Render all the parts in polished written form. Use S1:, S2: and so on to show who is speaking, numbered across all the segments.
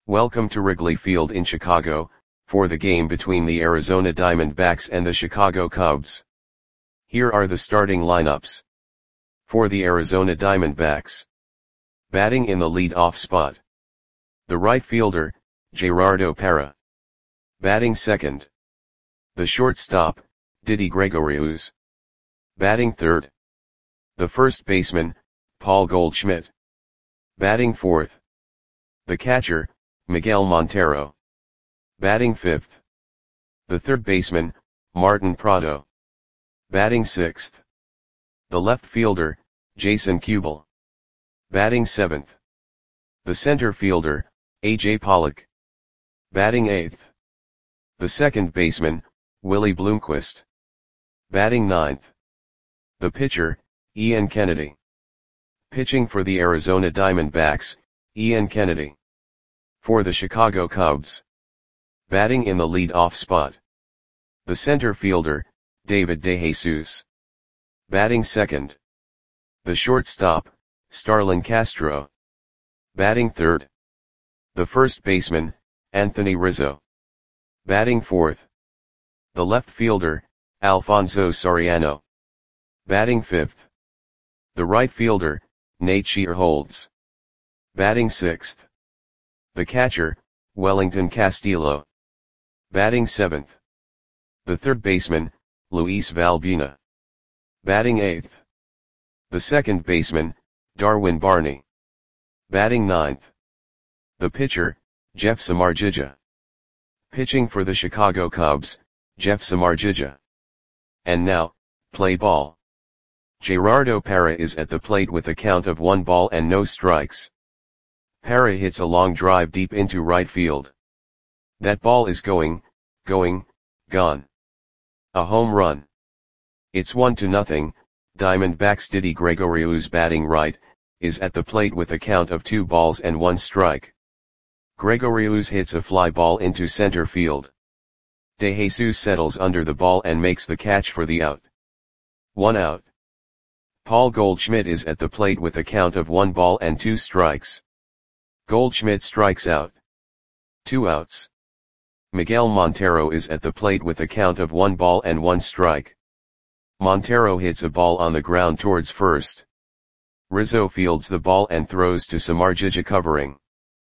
S1: Welcome to Wrigley Field in Chicago, for the game between the Arizona Diamondbacks and the Chicago Cubs. Here are the starting lineups. For the Arizona Diamondbacks. Batting in the lead-off spot. The right fielder, Gerardo Parra. Batting second. The shortstop, Didi Gregorius. Batting third. The first baseman, Paul Goldschmidt. Batting fourth. The catcher, Miguel Montero. Batting fifth. The third baseman, Martin Prado. Batting sixth. The left fielder, Jason Kubel. Batting seventh. The center fielder, A.J. Pollock. Batting eighth. The second baseman, Willie Bloomquist. Batting ninth. The pitcher, Ian Kennedy. Pitching for the Arizona Diamondbacks, Ian Kennedy. For the Chicago Cubs. Batting in the lead-off spot. The center fielder, David DeJesus. Batting second. The shortstop, Starlin Castro. Batting third. The first baseman, Anthony Rizzo. Batting fourth. The left fielder, Alfonso Soriano. Batting fifth. The right fielder, Nate Shearholtz. Batting sixth. The catcher, Wellington Castillo. Batting seventh. The third baseman, Luis Valbuena. Batting eighth. The second baseman, Darwin Barney. Batting ninth. The pitcher, Jeff Samardzija. Pitching for the Chicago Cubs, Jeff Samardzija. And now, play ball. Gerardo Parra is at the plate with a count of 1 ball and no strikes. Parra hits a long drive deep into right field. That ball is gone. A home run. It's 1-0, Diamondbacks. Didi Gregorius, batting right, is at the plate with a count of 2 balls and 1 strike. Gregorius hits a fly ball into center field. DeJesus settles under the ball and makes the catch for the out. 1 out. Paul Goldschmidt is at the plate with a count of 1 ball and 2 strikes. Goldschmidt strikes out. 2 outs. Miguel Montero is at the plate with a count of 1 ball and 1 strike. Montero hits a ball on the ground towards first. Rizzo fields the ball and throws to Samardzija, covering.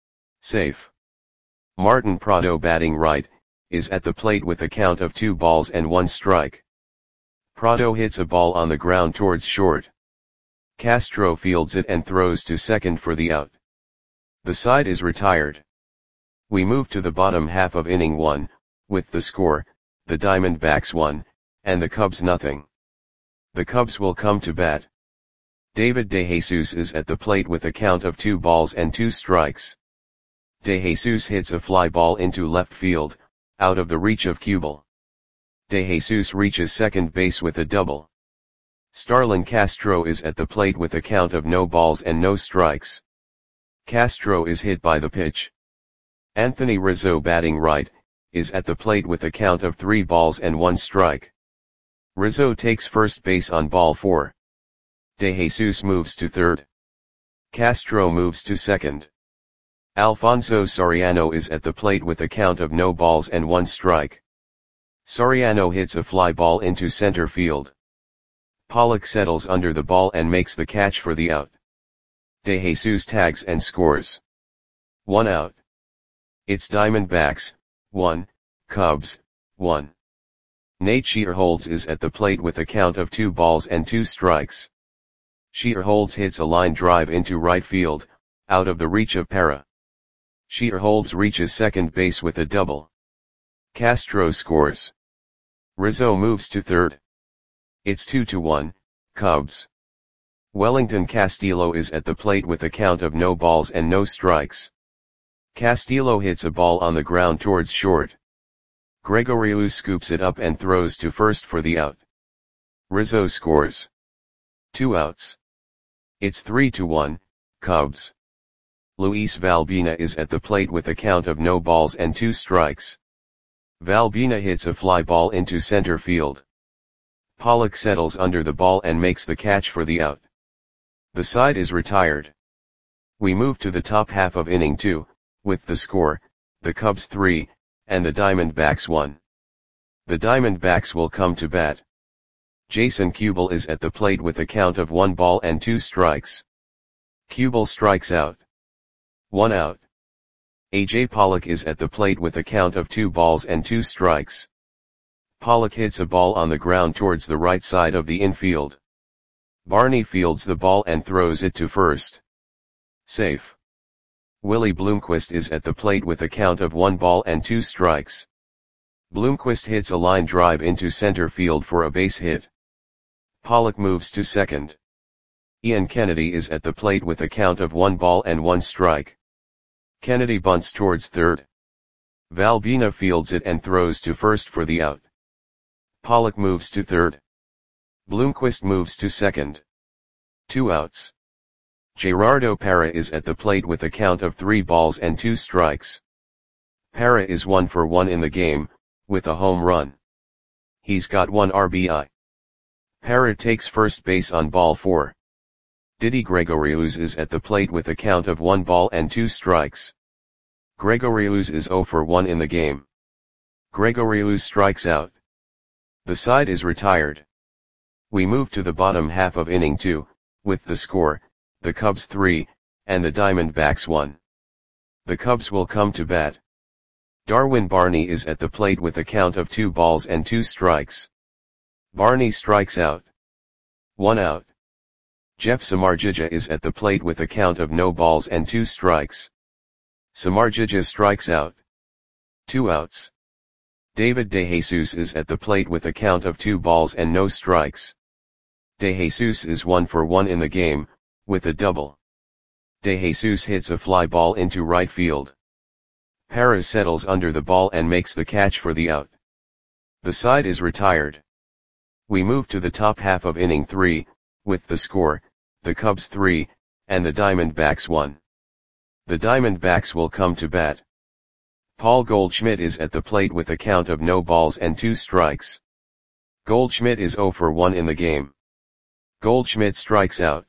S1: Safe. Martin Prado, batting right, is at the plate with a count of 2 balls and 1 strike. Prado hits a ball on the ground towards short. Castro fields it and throws to second for the out. The side is retired. We move to the bottom half of inning 1, with the score, the Diamondbacks 1, and the Cubs 0. The Cubs will come to bat. David DeJesus is at the plate with a count of 2 balls and 2 strikes. DeJesus hits a fly ball into left field, out of the reach of Kubel. DeJesus reaches second base with a double. Starlin Castro is at the plate with a count of no balls and no strikes. Castro is hit by the pitch. Anthony Rizzo, batting right, is at the plate with a count of 3 balls and 1 strike. Rizzo takes first base on ball 4. DeJesus moves to third. Castro moves to second. Alfonso Soriano is at the plate with a count of no balls and 1 strike. Soriano hits a fly ball into center field. Pollock settles under the ball and makes the catch for the out. DeJesus tags and scores. 1 out. It's Diamondbacks 1, Cubs 1. Nate Shearholtz is at the plate with a count of 2 balls and 2 strikes. Shearholtz hits a line drive into right field, out of the reach of Parra. Shearholtz reaches second base with a double. Castro scores. Rizzo moves to third. It's 2-1, Cubs. Wellington Castillo is at the plate with a count of no balls and no strikes. Castillo hits a ball on the ground towards short. Gregorius scoops it up and throws to first for the out. Rizzo scores. 2 outs. It's 3-1, Cubs. Luis Valbuena is at the plate with a count of no balls and 2 strikes. Valbuena hits a fly ball into center field. Pollock settles under the ball and makes the catch for the out. The side is retired. We move to the top half of inning 2, with the score, the Cubs 3, and the Diamondbacks 1. The Diamondbacks will come to bat. Jason Kubel is at the plate with a count of 1 ball and 2 strikes. Kubel strikes out. 1 out. AJ Pollock is at the plate with a count of 2 balls and 2 strikes. Pollock hits a ball on the ground towards the right side of the infield. Barney fields the ball and throws it to first. Safe. Willie Bloomquist is at the plate with a count of 1 ball and 2 strikes. Bloomquist hits a line drive into center field for a base hit. Pollock moves to second. Ian Kennedy is at the plate with a count of 1 ball and 1 strike. Kennedy bunts towards third. Valbina fields it and throws to first for the out. Pollock moves to third. Bloomquist moves to second. 2 outs. Gerardo Parra is at the plate with a count of 3 balls and 2 strikes. Parra is 1 for 1 in the game, with a home run. He's got 1 RBI. Parra takes first base on ball 4. Didi Gregorius is at the plate with a count of 1 ball and 2 strikes. Gregorius is 0 for 1 in the game. Gregorius strikes out. The side is retired. We move to the bottom half of inning 2, with the score, the Cubs 3, and the Diamondbacks 1. The Cubs will come to bat. Darwin Barney is at the plate with a count of 2 balls and 2 strikes. Barney strikes out. 1 out. Jeff Samardzija is at the plate with a count of no balls and 2 strikes. Samardzija strikes out. 2 outs. David DeJesus is at the plate with a count of 2 balls and no strikes. DeJesus is 1 for 1 in the game, with a double. DeJesus hits a fly ball into right field. Parra settles under the ball and makes the catch for the out. The side is retired. We move to the top half of inning 3, with the score, the Cubs 3, and the Diamondbacks 1. The Diamondbacks will come to bat. Paul Goldschmidt is at the plate with a count of no balls and 2 strikes. Goldschmidt is 0 for 1 in the game. Goldschmidt strikes out.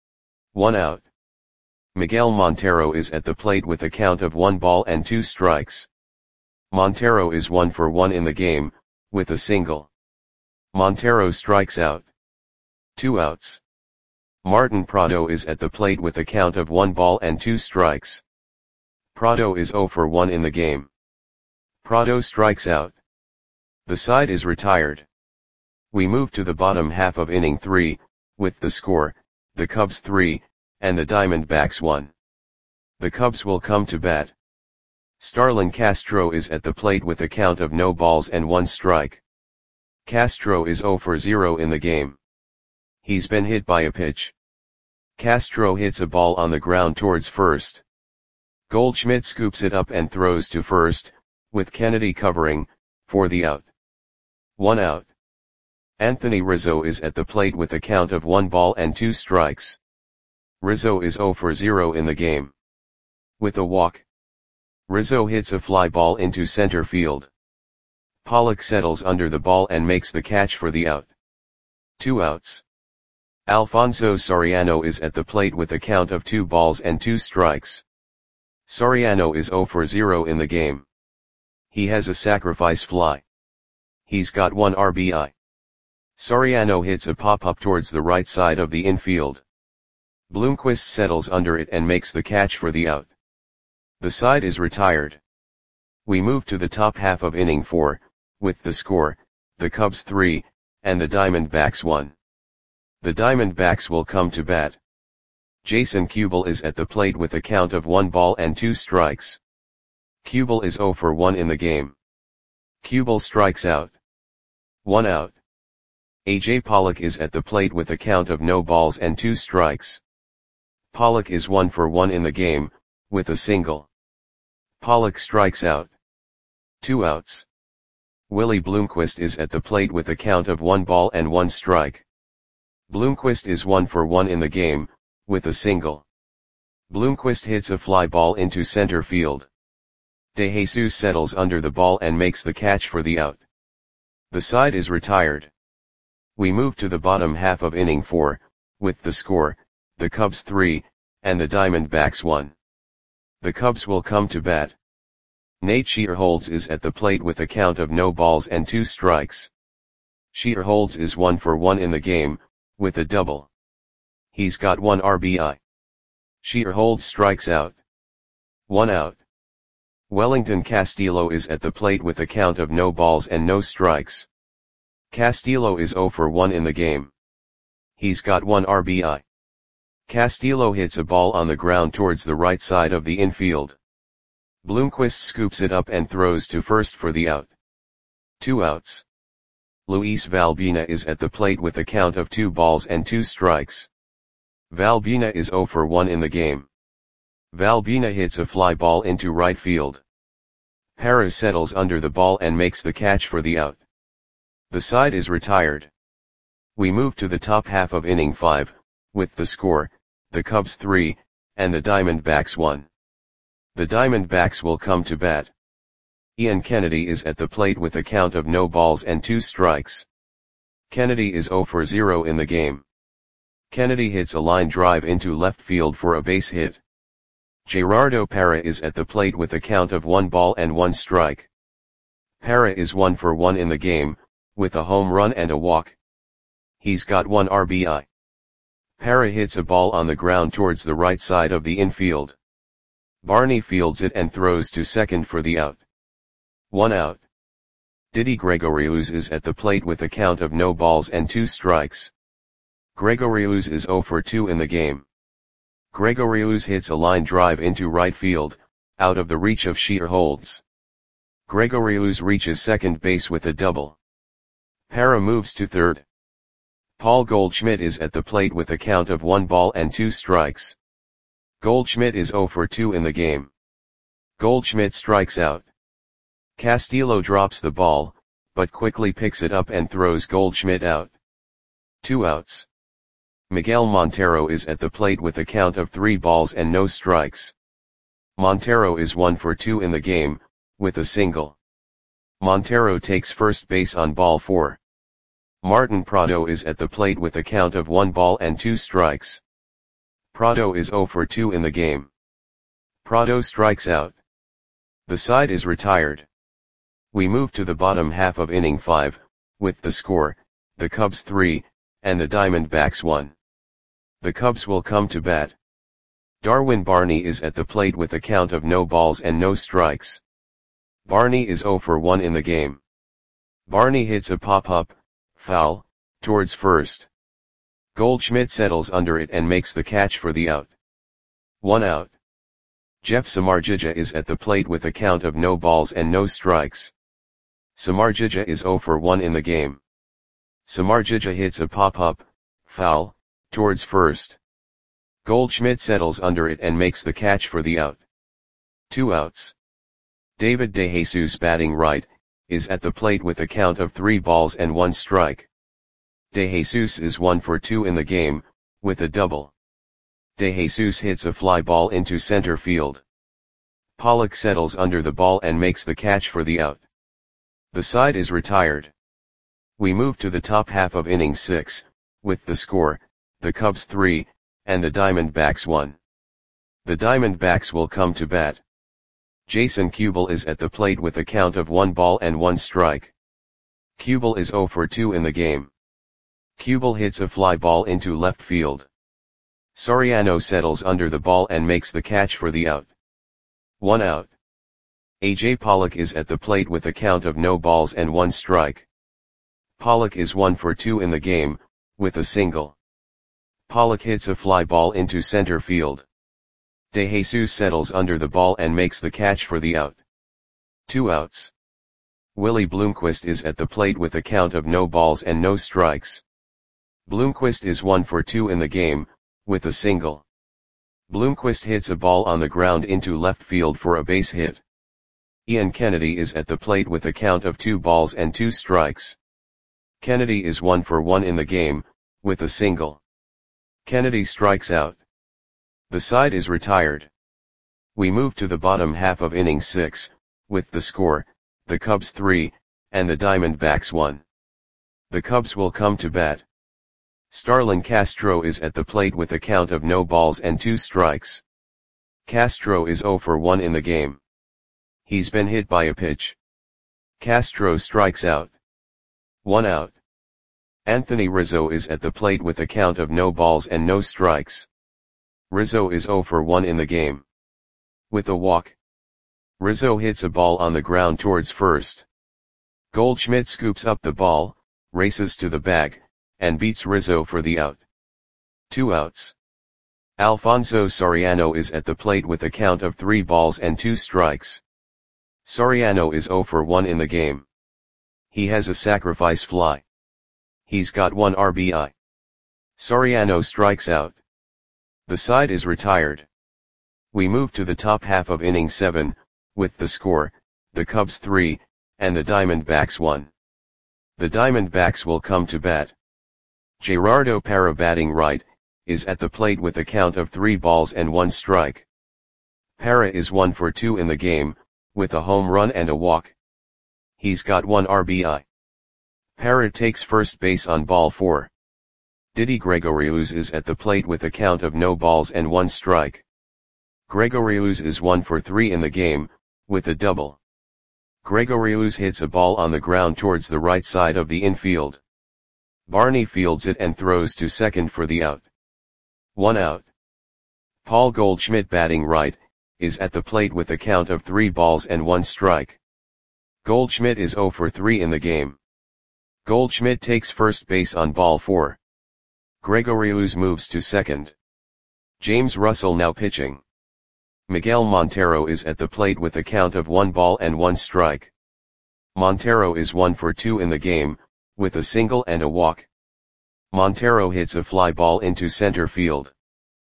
S1: 1 out. Miguel Montero is at the plate with a count of 1 ball and 2 strikes. Montero is 1 for 1 in the game, with a single. Montero strikes out. 2 outs. Martin Prado is at the plate with a count of 1 ball and 2 strikes. Prado is 0 for 1 in the game. Prado strikes out. The side is retired. We move to the bottom half of inning 3, with the score, the Cubs 3, and the Diamondbacks 1. The Cubs will come to bat. Starlin Castro is at the plate with a count of no balls and 1 strike. Castro is 0 for 0 in the game. He's been hit by a pitch. Castro hits a ball on the ground towards first. Goldschmidt scoops it up and throws to first, with Kennedy covering, for the out. 1 out. Anthony Rizzo is at the plate with a count of 1 ball and 2 strikes. Rizzo is 0 for 0 in the game. With a walk. Rizzo hits a fly ball into center field. Pollock settles under the ball and makes the catch for the out. 2 outs. Alfonso Soriano is at the plate with a count of 2 balls and 2 strikes. Soriano is 0 for 0 in the game. He has a sacrifice fly. He's got 1 RBI. Soriano hits a pop-up towards the right side of the infield. Bloomquist settles under it and makes the catch for the out. The side is retired. We move to the top half of inning 4, with the score, the Cubs 3, and the Diamondbacks 1. The Diamondbacks will come to bat. Jason Kubel is at the plate with a count of 1 ball and 2 strikes. Kubel is 0 for 1 in the game. Kubel strikes out. 1 out. AJ Pollock is at the plate with a count of no balls and 2 strikes. Pollock is 1 for 1 in the game, with a single. Pollock strikes out. 2 outs. Willie Bloomquist is at the plate with a count of 1 ball and 1 strike. Bloomquist is 1 for 1 in the game, with a single. Bloomquist hits a fly ball into center field. DeJesus settles under the ball and makes the catch for the out. The side is retired. We move to the bottom half of inning 4, with the score, the Cubs 3, and the Diamondbacks 1. The Cubs will come to bat. Nate Shearholtz is at the plate with a count of no balls and 2 strikes. Shearholtz is 1 for 1 in the game, with a double. He's got 1 RBI. Shearholtz strikes out. 1 out. Wellington Castillo is at the plate with a count of no balls and no strikes. Castillo is 0 for 1 in the game. He's got 1 RBI. Castillo hits a ball on the ground towards the right side of the infield. Bloomquist scoops it up and throws to first for the out. 2 outs. Luis Valbuena is at the plate with a count of 2 balls and 2 strikes. Valbuena is 0 for 1 in the game. Valbuena hits a fly ball into right field. Parra settles under the ball and makes the catch for the out. The side is retired. We move to the top half of inning 5, with the score, the Cubs 3, and the Diamondbacks 1. The Diamondbacks will come to bat. Ian Kennedy is at the plate with a count of no balls and 2 strikes. Kennedy is 0 for 0 in the game. Kennedy hits a line drive into left field for a base hit. Gerardo Parra is at the plate with a count of 1 ball and 1 strike. Parra is 1 for 1 in the game, with a home run and a walk. He's got 1 RBI. Parra hits a ball on the ground towards the right side of the infield. Barney fields it and throws to second for the out. 1 out. Didi Gregorius is at the plate with a count of no balls and 2 strikes. Gregorius is 0 for 2 in the game. Gregorius hits a line drive into right field, out of the reach of Shearholtz. Gregorius reaches second base with a double. Parra moves to third. Paul Goldschmidt is at the plate with a count of 1 ball and 2 strikes. Goldschmidt is 0 for 2 in the game. Goldschmidt strikes out. Castillo drops the ball, but quickly picks it up and throws Goldschmidt out. 2 outs. Miguel Montero is at the plate with a count of 3 balls and no strikes. Montero is 1 for 2 in the game, with a single. Montero takes first base on ball 4. Martin Prado is at the plate with a count of 1 ball and 2 strikes. Prado is 0 for 2 in the game. Prado strikes out. The side is retired. We move to the bottom half of inning 5, with the score, the Cubs 3, and the Diamondbacks 1. The Cubs will come to bat. Darwin Barney is at the plate with a count of no balls and no strikes. Barney is 0 for 1 in the game. Barney hits a pop-up, foul, towards first. Goldschmidt settles under it and makes the catch for the out. 1 out. Jeff Samardzija is at the plate with a count of no balls and no strikes. Samardzija is 0 for 1 in the game. Samardzija hits a pop-up, foul, towards first. Goldschmidt settles under it and makes the catch for the out. 2 outs. David DeJesus batting right, is at the plate with a count of 3 balls and 1 strike. DeJesus is 1 for 2 in the game, with a double. DeJesus hits a fly ball into center field. Pollock settles under the ball and makes the catch for the out. The side is retired. We move to the top half of inning 6, with the score, the Cubs 3, and the Diamondbacks 1. The Diamondbacks will come to bat. Jason Kubel is at the plate with a count of 1 ball and 1 strike. Kubel is 0 for 2 in the game. Kubel hits a fly ball into left field. Soriano settles under the ball and makes the catch for the out. 1 out. A.J. Pollock is at the plate with a count of no balls and 1 strike. Pollock is 1 for 2 in the game, with a single. Pollock hits a fly ball into center field. DeJesus settles under the ball and makes the catch for the out. 2 outs. Willie Bloomquist is at the plate with a count of no balls and no strikes. Bloomquist is 1 for 2 in the game, with a single. Bloomquist hits a ball on the ground into left field for a base hit. Ian Kennedy is at the plate with a count of 2 balls and 2 strikes. Kennedy is 1 for 1 in the game, with a single. Kennedy strikes out. The side is retired. We move to the bottom half of inning 6, with the score, the Cubs 3, and the Diamondbacks 1. The Cubs will come to bat. Starlin Castro is at the plate with a count of no balls and 2 strikes. Castro is 0 for 1 in the game. He's been hit by a pitch. Castro strikes out. 1 out. Anthony Rizzo is at the plate with a count of no balls and no strikes. Rizzo is 0 for 1 in the game. With a walk, Rizzo hits a ball on the ground towards first. Goldschmidt scoops up the ball, races to the bag, and beats Rizzo for the out. 2 outs. Alfonso Soriano is at the plate with a count of 3 balls and 2 strikes. Soriano is 0 for 1 in the game. He has a sacrifice fly. He's got 1 RBI. Soriano strikes out. The side is retired. We move to the top half of inning 7, with the score, the Cubs 3, and the Diamondbacks 1. The Diamondbacks will come to bat. Gerardo Parra, batting right, is at the plate with a count of 3 balls and 1 strike. Parra is 1 for 2 in the game, with a home run and a walk. He's got 1 RBI. Parra takes first base on ball 4. Didi Gregorius is at the plate with a count of no balls and 1 strike. Gregorius is 1 for 3 in the game, with a double. Gregorius hits a ball on the ground towards the right side of the infield. Barney fields it and throws to second for the out. 1 out. Paul Goldschmidt, batting right, is at the plate with a count of 3 balls and 1 strike. Goldschmidt is 0 for 3 in the game. Goldschmidt takes first base on ball 4. Gregorius moves to second. James Russell now pitching. Miguel Montero is at the plate with a count of 1 ball and 1 strike. Montero is 1 for 2 in the game, with a single and a walk. Montero hits a fly ball into center field.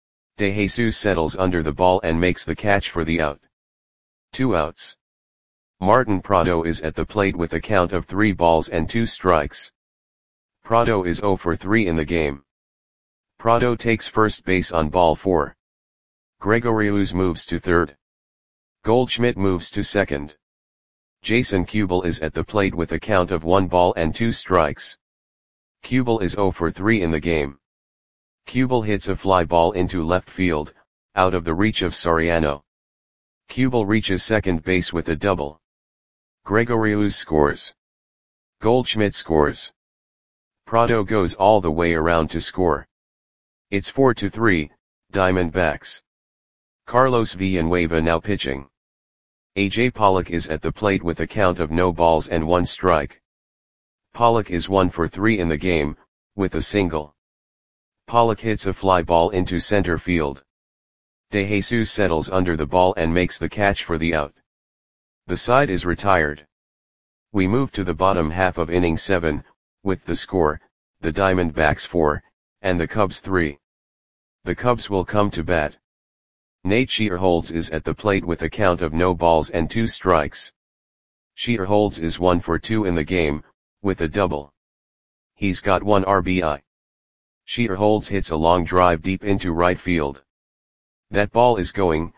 S1: De Jesus settles under the ball and makes the catch for the out. 2 outs. Martin Prado is at the plate with a count of 3 balls and 2 strikes. Prado is 0 for 3 in the game. Prado takes first base on ball 4. Gregorius moves to third. Goldschmidt moves to second. Jason Kubel is at the plate with a count of 1 ball and 2 strikes. Kubel is 0 for 3 in the game. Kubel hits a fly ball into left field, out of the reach of Soriano. Kubel reaches second base with a double. Gregorius scores. Goldschmidt scores. Prado goes all the way around to score. It's 4-3, Diamondbacks. Carlos Villanueva now pitching. A.J. Pollock is at the plate with a count of no balls and 1 strike. Pollock is 1 for 3 in the game, with a single. Pollock hits a fly ball into center field. De Jesus settles under the ball and makes the catch for the out. The side is retired. We move to the bottom half of inning 7, with the score, the Diamondbacks 4, and the Cubs 3. The Cubs will come to bat. Nate Shearholtz is at the plate with a count of no balls and 2 strikes. Shearholtz is 1 for 2 in the game, with a double. He's got 1 RBI. Shearholtz hits a long drive deep into right field. That ball is gone.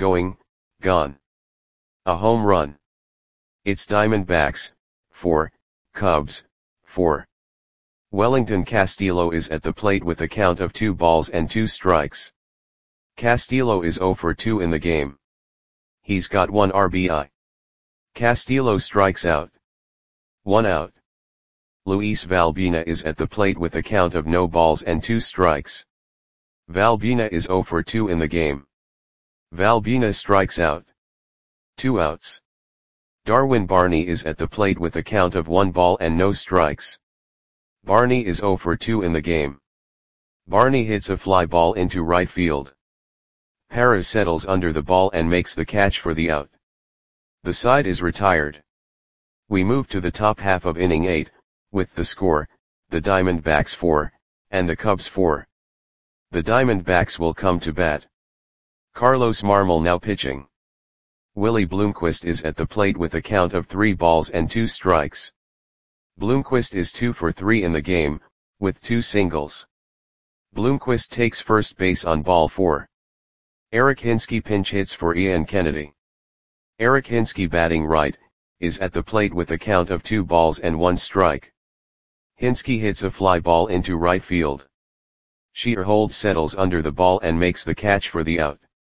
S1: A home run. It's Diamondbacks 4, Cubs 4. Wellington Castillo is at the plate with a count of 2 balls and 2 strikes. Castillo is 0 for 2 in the game. He's got 1 RBI. Castillo strikes out. 1 out. Luis Valbuena is at the plate with a count of no balls and 2 strikes. Valbuena is 0 for 2 in the game. Valbuena strikes out. 2 outs. Darwin Barney is at the plate with a count of 1 ball and no strikes. Barney is 0 for 2 in the game. Barney hits a fly ball into right field. Parra settles under the ball and makes the catch for the out. The side is retired. We move to the top half of inning 8, with the score, the Diamondbacks 4, and the Cubs 4. The Diamondbacks will come to bat. Carlos Marmol now pitching. Willie Bloomquist is at the plate with a count of 3 balls and 2 strikes. Bloomquist is 2 for 3 in the game, with 2 singles. Bloomquist takes first base on ball 4. Eric Hinske pinch hits for Ian Kennedy. Eric Hinske, batting right, is at the plate with a count of 2 balls and 1 strike. Hinske hits a fly ball into right field. Shearholtz settles under the ball and makes the catch for the out.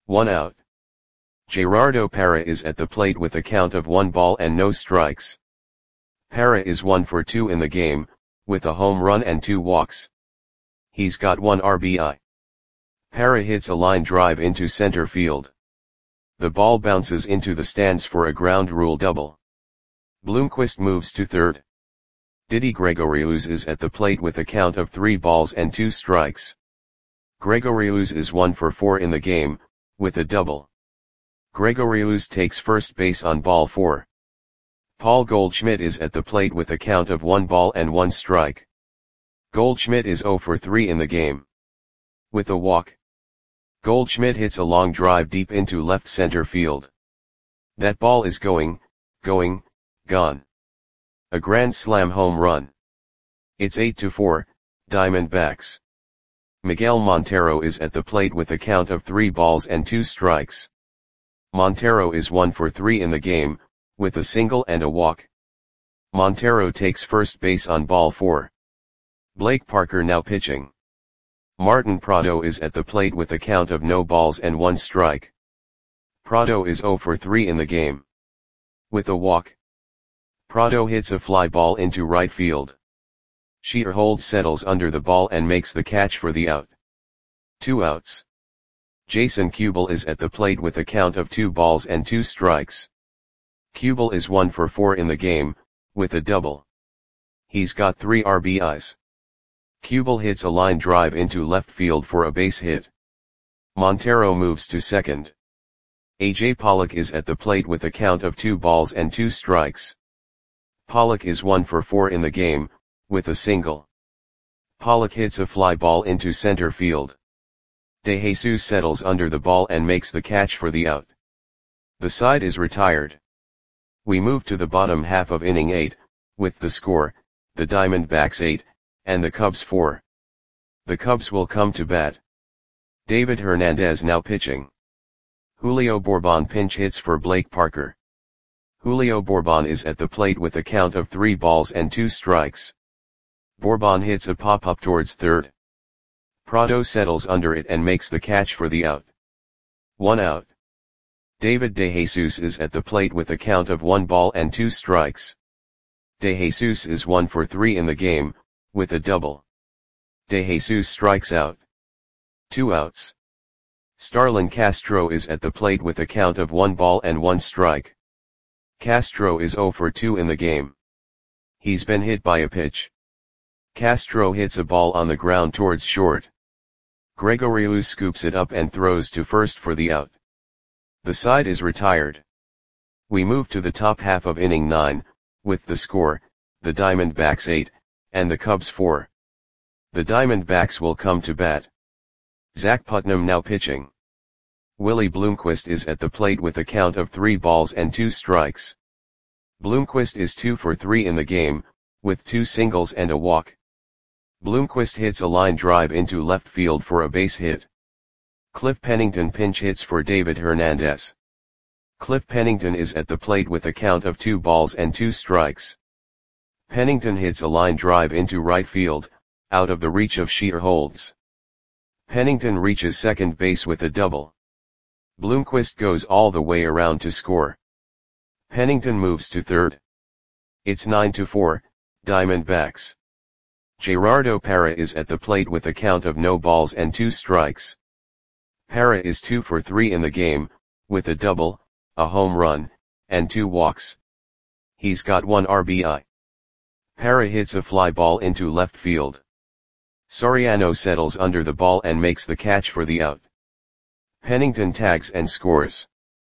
S1: 1 out. Gerardo Parra is at the plate with a count of 1 ball and no strikes. Parra is 1 for 2 in the game, with a home run and 2 walks. He's got 1 RBI. Parra hits a line drive into center field. The ball bounces into the stands for a ground rule double. Bloomquist moves to third. Didi Gregorius is at the plate with a count of 3 balls and 2 strikes. Gregorius is 1 for 4 in the game, with a double. Gregorius takes first base on ball 4. Paul Goldschmidt is at the plate with a count of 1 ball and 1 strike. Goldschmidt is 0 for 3 in the game. With a walk. Goldschmidt hits a long drive deep into left center field. That ball is gone. A grand slam home run. It's 8-4, Diamondbacks. Miguel Montero is at the plate with a count of 3 balls and 2 strikes. Montero is 1 for 3 in the game, with a single and a walk. Montero takes first base on ball 4. Blake Parker now pitching. Martin Prado is at the plate with a count of no balls and 1 strike. Prado is 0 for 3 in the game. With a walk. Prado hits a fly ball into right field. Shearhold settles under the ball and makes the catch for the out. 2 outs. Jason Kubel is at the plate with a count of 2 balls and 2 strikes. Kubel is 1 for 4 in the game, with a double. He's got 3 RBIs. Kubel hits a line drive into left field for a base hit. Montero moves to second. A.J. Pollock is at the plate with a count of 2 balls and 2 strikes. Pollock is 1 for 4 in the game, with a single. Pollock hits a fly ball into center field. De Jesus settles under the ball and makes the catch for the out. The side is retired. We move to the bottom half of inning 8, with the score, the Diamondbacks 8, and the Cubs 4. The Cubs will come to bat. David Hernandez now pitching. Julio Bourbon pinch hits for Blake Parker. Julio Bourbon is at the plate with a count of 3 balls and 2 strikes. Bourbon hits a pop-up towards third. Prado settles under it and makes the catch for the out. 1 out. David De Jesus is at the plate with a count of 1 ball and 2 strikes. De Jesus is 1 for 3 in the game, with a double. De Jesus strikes out. 2 outs. Starlin Castro is at the plate with a count of 1 ball and 1 strike. Castro is 0 for 2 in the game. He's been hit by a pitch. Castro hits a ball on the ground towards short. Gregorius scoops it up and throws to first for the out. The side is retired. We move to the top half of inning 9, with the score, the Diamondbacks 8, and the Cubs 4. The Diamondbacks will come to bat. Zach Putnam now pitching. Willie Bloomquist is at the plate with a count of 3 balls and 2 strikes. Bloomquist is 2 for 3 in the game, with 2 singles and a walk. Bloomquist hits a line drive into left field for a base hit. Cliff Pennington pinch hits for David Hernandez. Cliff Pennington is at the plate with a count of 2 balls and 2 strikes. Pennington hits a line drive into right field, out of the reach of Shearholds. Pennington reaches second base with a double. Bloomquist goes all the way around to score. Pennington moves to third. It's 9-4, Diamondbacks. Gerardo Parra is at the plate with a count of no balls and 2 strikes. Parra is 2 for 3 in the game, with a double, a home run, and 2 walks. He's got 1 RBI. Parra hits a fly ball into left field. Soriano settles under the ball and makes the catch for the out. Pennington tags and scores.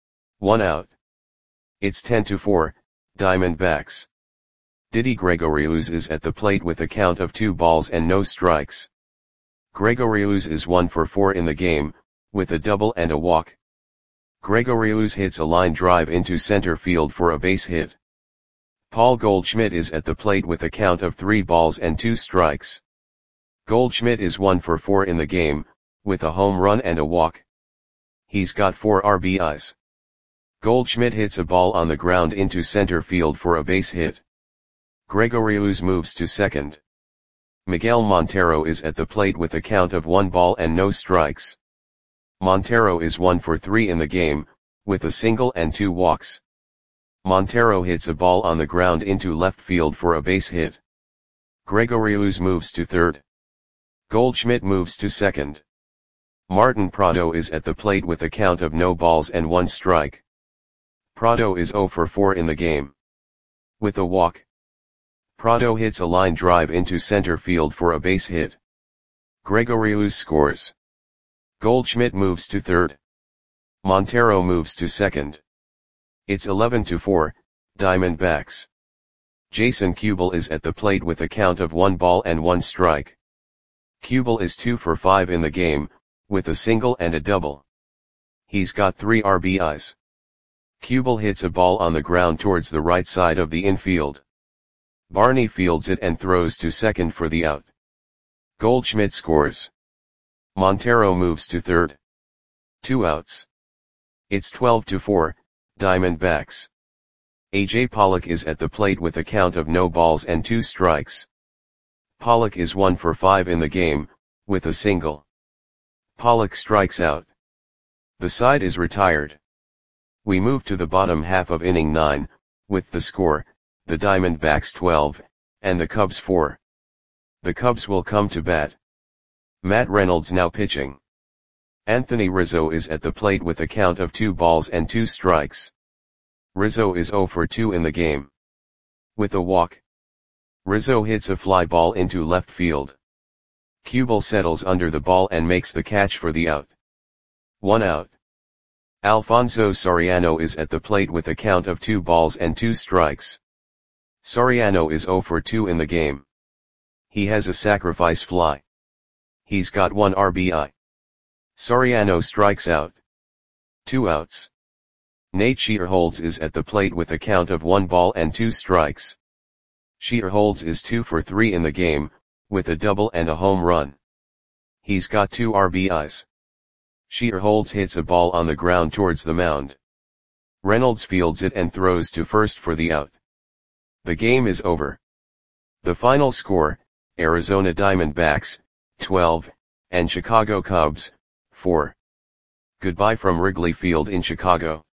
S1: 1 out. It's 10-4, Diamondbacks. Didi Gregorius is at the plate with a count of 2 balls and no strikes. Gregorius is 1 for 4 in the game, with a double and a walk. Gregorius hits a line drive into center field for a base hit. Paul Goldschmidt is at the plate with a count of 3 balls and 2 strikes. Goldschmidt is 1 for 4 in the game, with a home run and a walk. He's got 4 RBIs. Goldschmidt hits a ball on the ground into center field for a base hit. Gregorius moves to second. Miguel Montero is at the plate with a count of 1 ball and no strikes. Montero is 1 for 3 in the game, with a single and 2 walks. Montero hits a ball on the ground into left field for a base hit. Gregorius moves to third. Goldschmidt moves to second. Martin Prado is at the plate with a count of no balls and 1 strike. Prado is 0 for 4 in the game. With a walk, Prado hits a line drive into center field for a base hit. Gregorius scores. Goldschmidt moves to third. Montero moves to second. It's 11-4, Diamondbacks. Jason Kubel is at the plate with a count of 1 ball and 1 strike. Kubel is 2 for 5 in the game, with a single and a double. He's got 3 RBIs. Kubel hits a ball on the ground towards the right side of the infield. Barney fields it and throws to second for the out. Goldschmidt scores. Montero moves to third. 2 outs. It's 12-4, Diamondbacks. A.J. Pollock is at the plate with a count of no balls and 2 strikes. Pollock is 1 for 5 in the game, with a single. Pollock strikes out. The side is retired. We move to the bottom half of inning 9, with the score, the Diamondbacks 12, and the Cubs 4. The Cubs will come to bat. Matt Reynolds now pitching. Anthony Rizzo is at the plate with a count of 2 balls and 2 strikes. Rizzo is 0 for 2 in the game. With a walk, Rizzo hits a fly ball into left field. Kubel settles under the ball and makes the catch for the out. 1 out. Alfonso Soriano is at the plate with a count of 2 balls and 2 strikes. Soriano is 0 for 2 in the game. He has a sacrifice fly. He's got 1 RBI. Soriano strikes out. 2 outs. Nate Shearholz is at the plate with a count of 1 ball and 2 strikes. Shearholz is 2 for 3 in the game, with a double and a home run. He's got 2 RBIs. Shearholz hits a ball on the ground towards the mound. Reynolds fields it and throws to first for the out. The game is over. The final score, Arizona Diamondbacks, 12, and Chicago Cubs, 4. Goodbye from Wrigley Field in Chicago.